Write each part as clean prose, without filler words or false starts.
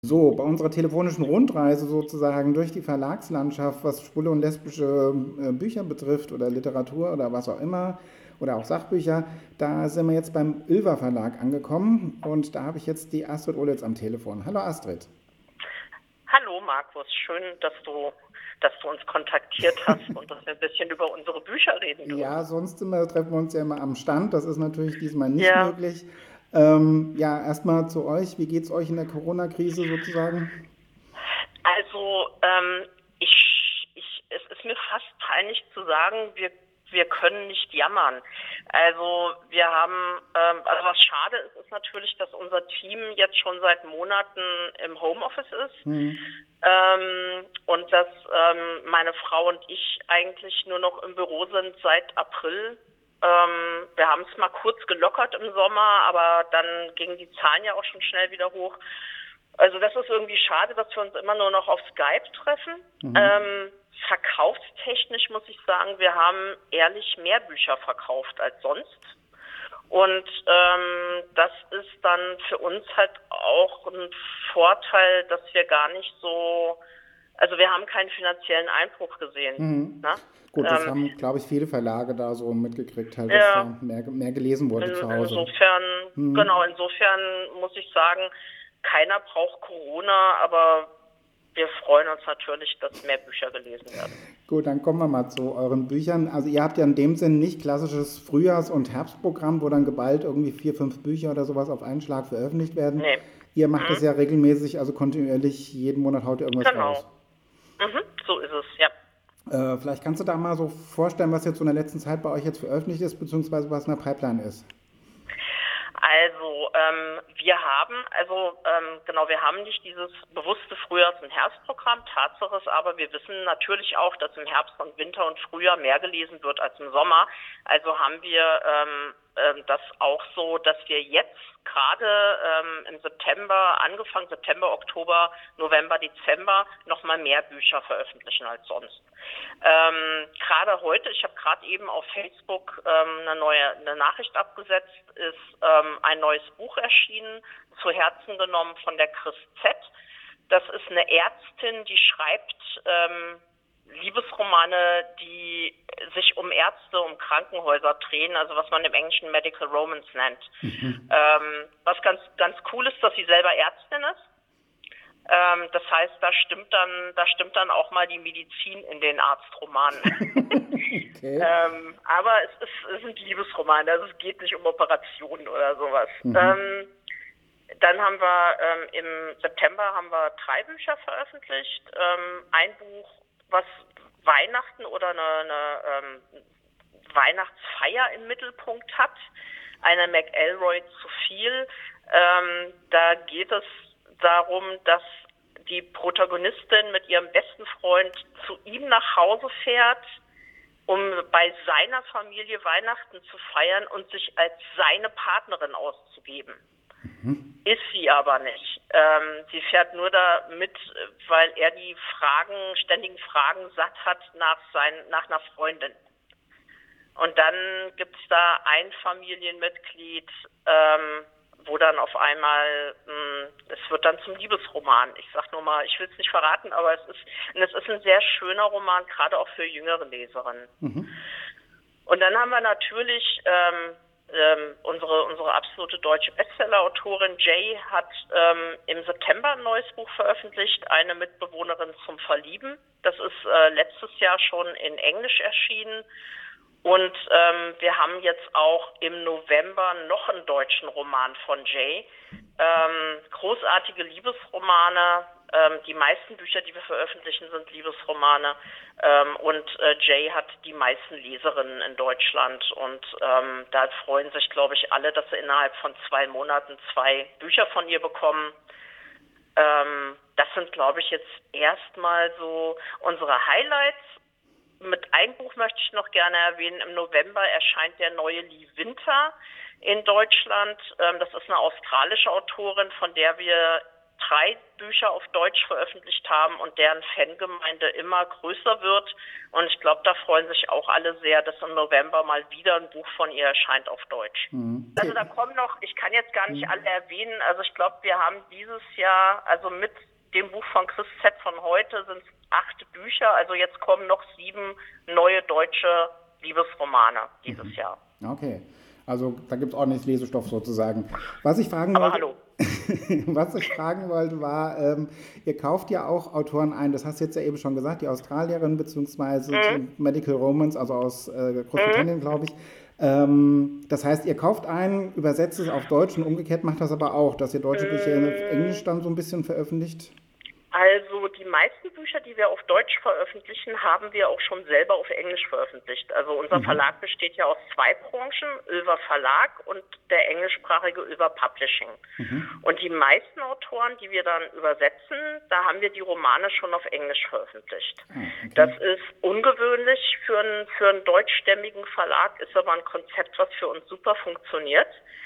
So, bei unserer telefonischen Rundreise sozusagen durch die Verlagslandschaft, was schwule und lesbische Bücher betrifft oder Literatur oder was auch immer oder auch Sachbücher, da sind wir jetzt beim Ylva Verlag angekommen und da habe ich jetzt die Astrid Ohlitz am Telefon. Hallo Astrid. Hallo Markus, schön, dass du uns kontaktiert hast und dass wir ein bisschen über unsere Bücher reden Ja, dürfen. sonst treffen wir uns ja immer am Stand, das ist natürlich diesmal nicht Ja, möglich. Ja, erstmal zu euch, wie geht's euch in der Corona-Krise sozusagen? also es ist mir fast peinlich zu sagen, wir können nicht jammern. Also wir haben, also was schade ist, ist natürlich, dass unser Team jetzt schon seit Monaten im Homeoffice ist. Und dass meine Frau und ich eigentlich nur noch im Büro sind seit April. Wir haben es mal kurz gelockert im Sommer, aber dann gingen die Zahlen ja auch schon schnell wieder hoch. Also das ist irgendwie schade, dass wir uns immer nur noch auf Skype treffen. Verkaufstechnisch muss ich sagen, wir haben ehrlich mehr Bücher verkauft als sonst. Und das ist dann für uns halt auch ein Vorteil, dass wir gar nicht so, also wir haben keinen finanziellen Einbruch gesehen. Ne? Gut, das Ähm, haben, glaube ich, viele Verlage da so mitgekriegt, halt, dass ja, da mehr gelesen wurde zu Hause. insofern muss ich sagen, keiner braucht Corona, aber wir freuen uns natürlich, dass mehr Bücher gelesen werden. Gut, dann kommen wir mal zu euren Büchern. Also ihr habt ja in dem Sinn nicht klassisches Frühjahrs- und Herbstprogramm, wo dann geballt irgendwie 4, 5 Bücher oder sowas auf einen Schlag veröffentlicht werden. Nee. Ihr macht das Mhm. ja regelmäßig, also kontinuierlich, jeden Monat haut ihr irgendwas raus. Genau. Mhm. So ist es, ja. Vielleicht kannst du da mal so vorstellen, was jetzt so in der letzten Zeit bei euch jetzt veröffentlicht ist, beziehungsweise was in der Pipeline ist. Also wir haben nicht dieses bewusste Frühjahrs- und Herbstprogramm. Tatsache ist aber, wir wissen natürlich auch, dass im Herbst und Winter und Frühjahr mehr gelesen wird als im Sommer. Also haben wir das auch so, dass wir jetzt gerade im September, angefangen September, Oktober, November, Dezember, nochmal mehr Bücher veröffentlichen als sonst. Gerade heute, ich habe gerade eben auf Facebook eine Nachricht abgesetzt, ist ein neues Buch erschienen, zu Herzen genommen von der Chris Z. Das ist eine Ärztin, die schreibt Liebesromane, die sich um Ärzte, um Krankenhäuser drehen, also was man im Englischen Medical Romance nennt. Was ganz cool ist, dass sie selber Ärztin ist. Das heißt, da stimmt dann auch mal die Medizin in den Arztromanen. Okay. Aber es sind Liebesromane, also es geht nicht um Operationen oder sowas. Dann haben wir im September haben wir 3 Bücher veröffentlicht. Ein Buch, was Weihnachten oder eine Weihnachtsfeier im Mittelpunkt hat. Eine McElroy zu viel. Da geht es darum, dass die Protagonistin mit ihrem besten Freund zu ihm nach Hause fährt, um bei seiner Familie Weihnachten zu feiern und sich als seine Partnerin auszugeben. Ist sie aber nicht. Sie fährt nur da mit, weil er die ständigen Fragen satt hat nach einer Freundin. Und dann gibt's da ein Familienmitglied, wo dann auf einmal, es wird dann zum Liebesroman. Ich sag nur mal, ich will es nicht verraten, aber es ist ein sehr schöner Roman, gerade auch für jüngere Leserinnen. Und dann haben wir natürlich unsere absolute deutsche Bestseller-Autorin Jay hat im September ein neues Buch veröffentlicht, eine Mitbewohnerin zum Verlieben. Das ist letztes Jahr schon in Englisch erschienen. Und wir haben jetzt auch im November noch einen deutschen Roman von Jay. Großartige Liebesromane. Die meisten Bücher, die wir veröffentlichen, sind Liebesromane. Und Jay hat die meisten Leserinnen in Deutschland. Und da freuen sich, glaube ich, alle, dass sie innerhalb von 2 Monaten 2 Bücher von ihr bekommen. Das sind, glaube ich, jetzt erstmal so unsere Highlights. Mit einem Buch möchte ich noch gerne erwähnen. Im November erscheint der neue Lee Winter in Deutschland. Das ist eine australische Autorin, von der wir 3 Bücher auf Deutsch veröffentlicht haben und deren Fangemeinde immer größer wird. Und ich glaube, da freuen sich auch alle sehr, dass im November mal wieder ein Buch von ihr erscheint auf Deutsch. Mhm. Also da kommen noch, ich kann jetzt gar nicht alle erwähnen, also ich glaube, wir haben dieses Jahr, also mit dem Buch von Chris Z. von heute sind es 8 Bücher, also jetzt kommen noch 7 neue deutsche Liebesromane dieses Jahr. Okay, also da gibt es ordentlich Lesestoff sozusagen. Was ich fragen wollte, war, ihr kauft ja auch Autoren ein, das hast du jetzt ja eben schon gesagt, die Australierin beziehungsweise Medical Romance, also aus Großbritannien, glaube ich. Das heißt, ihr kauft ein, übersetzt es auf Deutsch und umgekehrt macht das aber auch, dass ihr deutsche Bücher in Englisch dann so ein bisschen veröffentlicht? Also die meisten Bücher, die wir auf Deutsch veröffentlichen, haben wir auch schon selber auf Englisch veröffentlicht. Also unser Verlag besteht ja aus 2 Branchen, Ulver Verlag und der englischsprachige Ulver Publishing. Und die meisten Autoren, die wir dann übersetzen, da haben wir die Romane schon auf Englisch veröffentlicht. Okay. Das ist ungewöhnlich für einen deutschstämmigen Verlag, ist aber ein Konzept, was für uns super funktioniert,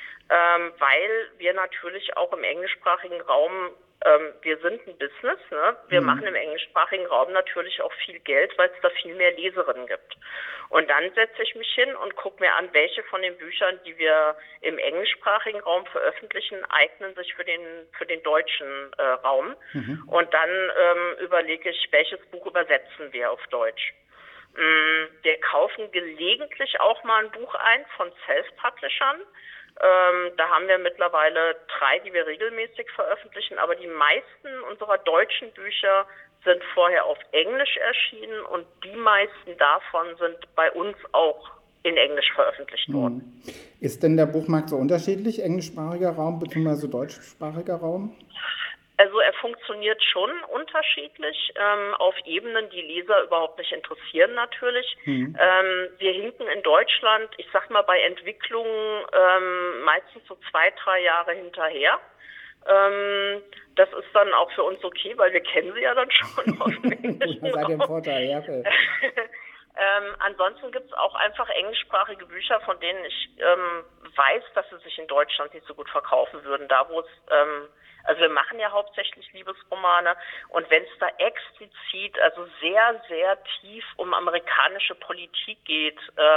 weil wir natürlich auch im englischsprachigen Raum wir sind ein Business, ne? Wir machen im englischsprachigen Raum natürlich auch viel Geld, weil es da viel mehr Leserinnen gibt. Und dann setze ich mich hin und gucke mir an, welche von den Büchern, die wir im englischsprachigen Raum veröffentlichen, eignen sich für den deutschen Raum. Und dann überlege ich, welches Buch übersetzen wir auf Deutsch. Wir kaufen gelegentlich auch mal ein Buch ein von Self-Publishern. Da haben wir mittlerweile 3, die wir regelmäßig veröffentlichen, aber die meisten unserer deutschen Bücher sind vorher auf Englisch erschienen und die meisten davon sind bei uns auch in Englisch veröffentlicht worden. Ist denn der Buchmarkt so unterschiedlich, englischsprachiger Raum bzw. deutschsprachiger Raum? Also er funktioniert schon unterschiedlich, auf Ebenen, die Leser überhaupt nicht interessieren natürlich. Wir hinken in Deutschland, ich sag mal bei Entwicklungen meistens so 2-3 Jahre hinterher. Das ist dann auch für uns okay, weil wir kennen sie ja dann schon aus dem englischen Raum. Seid ihr im Vorteil, ja. Okay. Ansonsten gibt es auch einfach englischsprachige Bücher, von denen ich weiß, dass sie sich in Deutschland nicht so gut verkaufen würden. Da wo es also wir machen ja hauptsächlich Liebesromane und wenn es da explizit, also sehr, sehr tief um amerikanische Politik geht,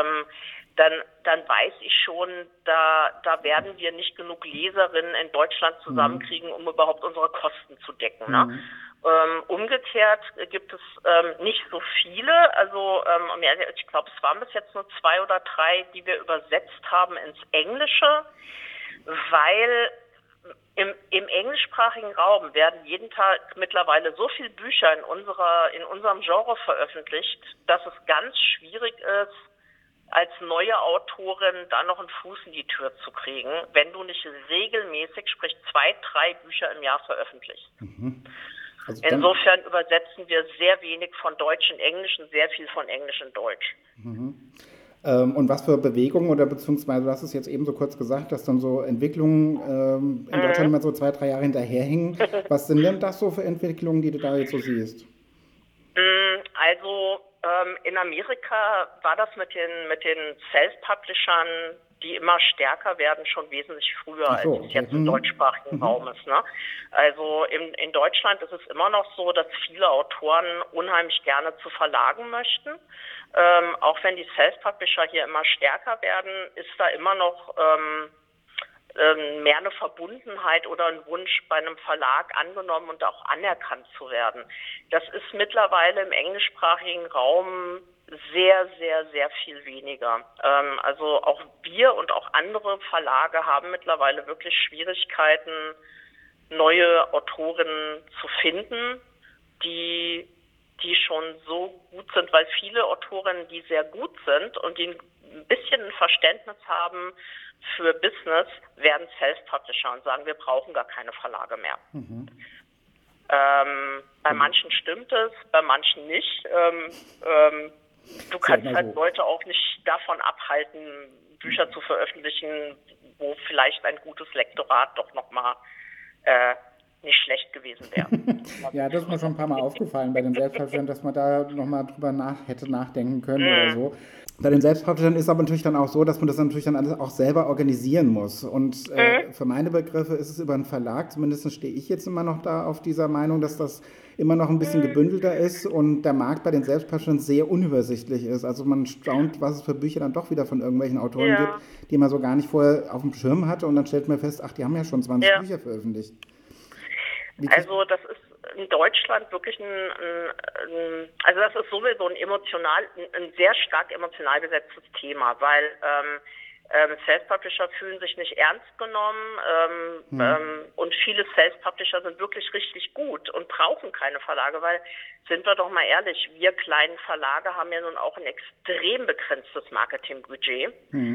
dann weiß ich schon, da werden wir nicht genug Leserinnen in Deutschland zusammenkriegen, um überhaupt unsere Kosten zu decken. Ne? Umgekehrt gibt es nicht so viele, also ich glaube, es waren bis jetzt nur 2 oder 3, die wir übersetzt haben ins Englische, weil im englischsprachigen Raum werden jeden Tag mittlerweile so viele Bücher in unserem Genre veröffentlicht, dass es ganz schwierig ist, als neue Autorin da noch einen Fuß in die Tür zu kriegen, wenn du nicht regelmäßig, sprich 2-3 Bücher im Jahr veröffentlichst. Also insofern übersetzen wir sehr wenig von Deutsch in Englisch und sehr viel von Englisch in Deutsch. Und was für Bewegungen oder beziehungsweise, du hast es jetzt eben so kurz gesagt, dass dann so Entwicklungen in Deutschland immer so 2-3 Jahre hinterherhängen. Was sind denn das so für Entwicklungen, die du da jetzt so siehst? Also in Amerika war das mit den Self-Publishern, die immer stärker werden, schon wesentlich früher, als es jetzt im deutschsprachigen Raum ist. Ne? Also in Deutschland ist es immer noch so, dass viele Autoren unheimlich gerne zu Verlagen möchten. Auch wenn die Self-Publisher hier immer stärker werden, ist da immer noch mehr eine Verbundenheit oder ein Wunsch, bei einem Verlag angenommen und auch anerkannt zu werden. Das ist mittlerweile im englischsprachigen Raum sehr, sehr, sehr viel weniger. Also auch wir und auch andere Verlage haben mittlerweile wirklich Schwierigkeiten, neue Autorinnen zu finden, die schon so gut sind, weil viele Autorinnen, die sehr gut sind und die ein bisschen ein Verständnis haben für Business, werden Self-Publisher und sagen, wir brauchen gar keine Verlage mehr. Bei manchen stimmt es, bei manchen nicht. Du kannst halt Leute auch nicht davon abhalten, Bücher zu veröffentlichen, wo vielleicht ein gutes Lektorat doch nochmal nicht schlecht gewesen wäre. Ja, das ist mir schon ein paar Mal aufgefallen bei den Selbstpublishern, dass man da nochmal drüber hätte nachdenken können oder so. Bei den Selbstpublishern ist es aber natürlich dann auch so, dass man das natürlich dann alles auch selber organisieren muss. Und für meine Begriffe ist es über einen Verlag, zumindest stehe ich jetzt immer noch da auf dieser Meinung, dass das immer noch ein bisschen gebündelter ist und der Markt bei den Selbstpublishern sehr unübersichtlich ist. Also man staunt, was es für Bücher dann doch wieder von irgendwelchen Autoren gibt, die man so gar nicht vorher auf dem Schirm hatte und dann stellt man fest, ach, die haben ja schon 20 Bücher veröffentlicht. Also das ist in Deutschland wirklich also das ist sowieso ein sehr stark emotional besetztes Thema, weil Self-Publisher fühlen sich nicht ernst genommen und viele Self-Publisher sind wirklich richtig gut und brauchen keine Verlage, weil, sind wir doch mal ehrlich, wir kleinen Verlage haben ja nun auch ein extrem begrenztes Marketingbudget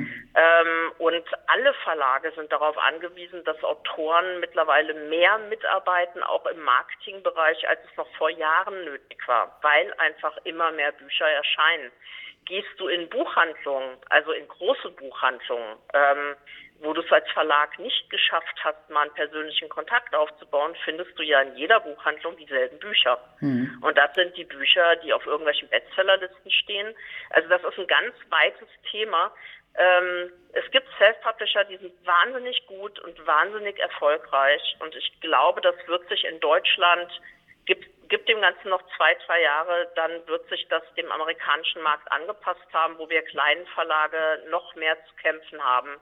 und alle Verlage sind darauf angewiesen, dass Autoren mittlerweile mehr mitarbeiten, auch im Marketingbereich, als es noch vor Jahren nötig war, weil einfach immer mehr Bücher erscheinen. Gehst du in Buchhandlungen, also in große Buchhandlungen, wo du es als Verlag nicht geschafft hast, mal einen persönlichen Kontakt aufzubauen, findest du ja in jeder Buchhandlung dieselben Bücher. Und das sind die Bücher, die auf irgendwelchen Bestsellerlisten stehen. Also das ist ein ganz weites Thema. Es gibt Self-Publisher, die sind wahnsinnig gut und wahnsinnig erfolgreich. Und ich glaube, das wird sich in Deutschland gibt dem Ganzen noch 2-3 Jahre, dann wird sich das dem amerikanischen Markt angepasst haben, wo wir kleinen Verlage noch mehr zu kämpfen haben,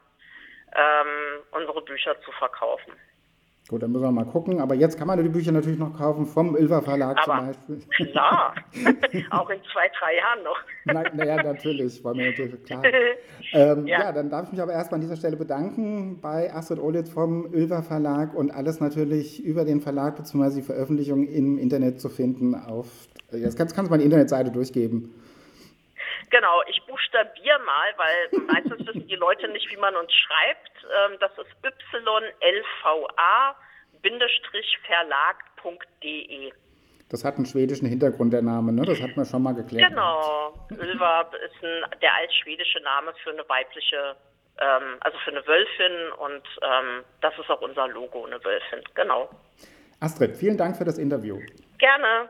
unsere Bücher zu verkaufen. Gut, dann müssen wir mal gucken. Aber jetzt kann man die Bücher natürlich noch kaufen vom Ylva Verlag zum Beispiel. Klar, auch in 2-3 Jahren noch. Naja, natürlich, wollen wir natürlich, klar. Ja, dann darf ich mich aber erstmal an dieser Stelle bedanken bei Astrid Ohlitz vom Ylva Verlag und alles natürlich über den Verlag bzw. die Veröffentlichung im Internet zu finden. Jetzt kannst du mal die Internetseite durchgeben. Genau, ich buchstabiere mal, weil meistens wissen die Leute nicht, wie man uns schreibt. Das ist ylva-verlag.de. Das hat einen schwedischen Hintergrund, der Name, ne? Das hat man schon mal geklärt. Genau, Ylva ist der altschwedische Name für eine weibliche, also für eine Wölfin und das ist auch unser Logo, eine Wölfin, genau. Astrid, vielen Dank für das Interview. Gerne.